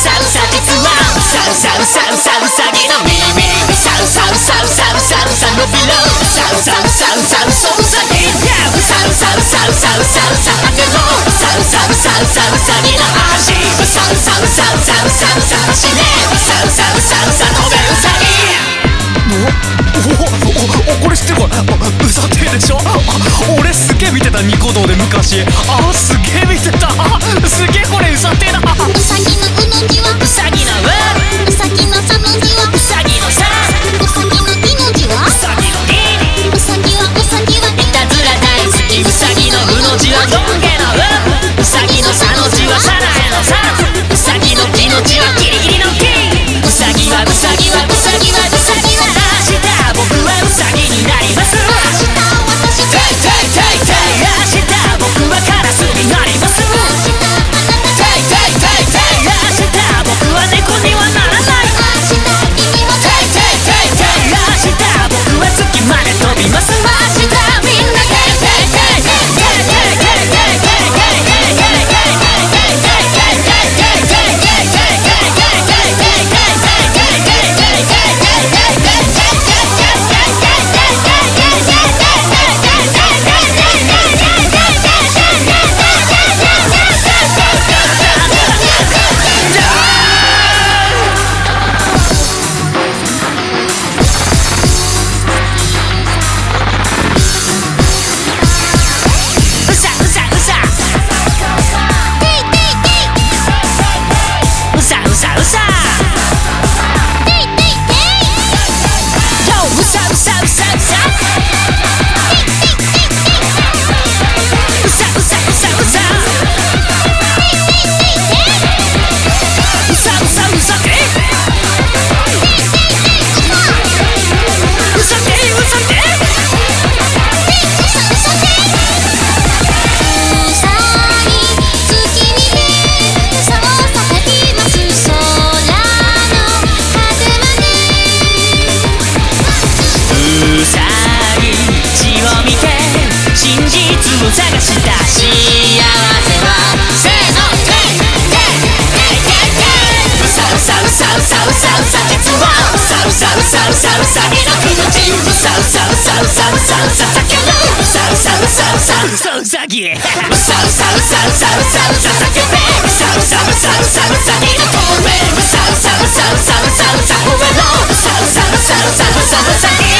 さうさ実はうさうさうさうさうさぎの耳うさうさうさうさうさうさのびろうさうさうさうさうさうさぎうさうさうさうさうさうさはてのうさうさうさうさうさぎの足うさうさうさうさうさうさ走れうさうさうさうさ飛べうさぎこれ知ってるかうさてでしょ俺すげえ見てたニコ動で昔すげえ見てたすげえこれうさてだうさぎのうの字はうさぎのううさぎのさの字はうさぎのさうさぎのいの字はうさぎのぎうさぎはいたずら大好きうさぎのうの字はロン毛のうさぎのさの字はさらへのさうさぎのきの字はギリギリのきうさぎはうさぎはうさぎはうさぎは明日僕はうさぎになります明日私ていていていて明日僕はカラスになります明日ていていていて明日僕は猫にはならない明日君はていていていて明日僕は月まで飛びます明日みんなていていていて探した幸せはせーのていていていてうさうさうさうさうさうさ実はうさうさうさうさうさぎの気持ちうさうさうさうさうさうさ叫ぶうさうさうさうさうさうさぎうさうさうさうさうさうさ叫べうさうさうさうさうさぎの声うさうさうさうさうさうさ吠えろうさうさうさうさうさうさぎ